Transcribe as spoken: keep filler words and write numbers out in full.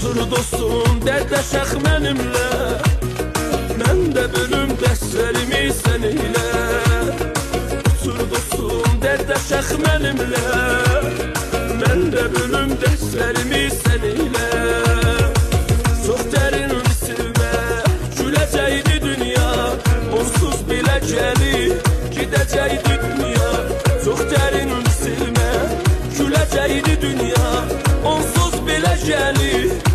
Otur dostum, dərdləşək mənimlə, mən də bölüm dərslərimi səninlə. Otur dostum, dərdləşək mənimlə, mən də bölüm dərslərimi səninlə. Çox dərin silmə, güləcəkdi dünya, onsuz belə gəlib, gidəcəkdi dünya. Çox dərin silmə, güləcəkdi dünya, onsuz belə gəlib,